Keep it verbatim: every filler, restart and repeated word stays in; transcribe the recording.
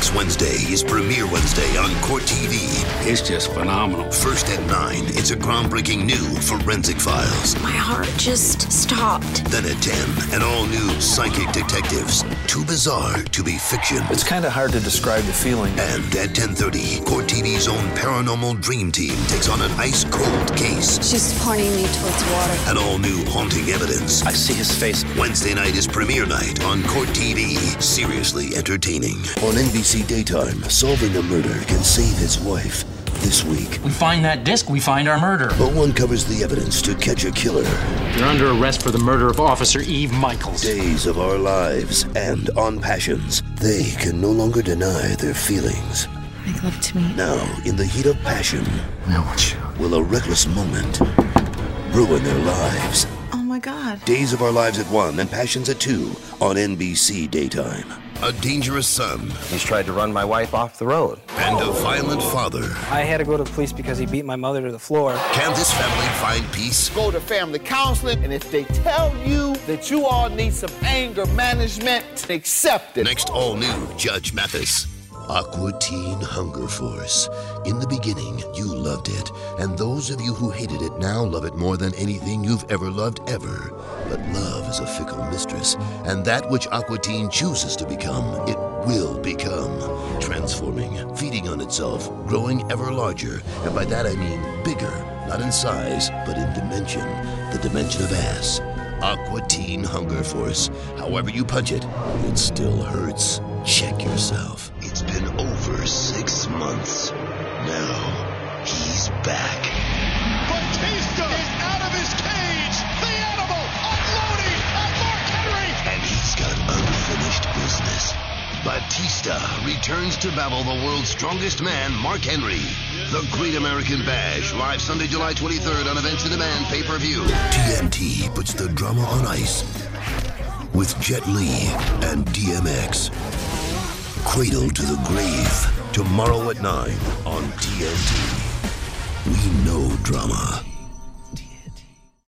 Next Wednesday is Premiere Wednesday on Court T V. It's just phenomenal. First at nine, it's a groundbreaking new Forensic Files. My heart just stopped. Then at ten, an all-new Psychic Detectives. Too bizarre to be fiction. It's kind of hard to describe the feeling. And at ten thirty, Court T V's own Paranormal Dream Team takes on an ice-cold case. She's pointing me towards water. An all-new Haunting Evidence. I see his face. Wednesday night is premiere night on Court T V. Seriously entertaining. On N B C Daytime, solving a murder can save his wife. This week, we find that disc, we find our murder. Bo uncovers the evidence to catch a killer. You're under arrest for the murder of Officer Eve Michaels. Days of Our Lives and On Passions. They can no longer deny their feelings. Make love to me. Now, in the heat of passion, I want you. will a reckless moment ruin their lives? Oh my God. Days of Our Lives at one and Passions at two on N B C Daytime. A dangerous son. He's tried to run my wife off the road. And a violent father. I had to go to the police because he beat my mother to the floor. Can this family find peace? Go to family counseling, and if they tell you that you all need some anger management, accept it. Next all new Judge Mathis. Aqua Teen Hunger Force. In the beginning, you loved it, and those of you who hated it now love it more than anything you've ever loved ever. But love is a fickle mistress, and that which Aqua Teen chooses to become, it will become. Transforming, feeding on itself, growing ever larger, and by that I mean bigger, not in size, but in dimension, the dimension of ass. Aqua Teen Hunger Force. However you punch it, it still hurts. Check yourself. It's been over six months. Now, he's back. Batista is out of his cage. The animal unloading on Mark Henry. And he's got unfinished business. Batista returns to battle the world's strongest man, Mark Henry. The Great American Bash, live Sunday, July twenty-third on Events in Demand pay-per-view. T N T puts the drama on ice with Jet Li and D M X. Cradle to the Grave, tomorrow at nine on T N T. We know drama.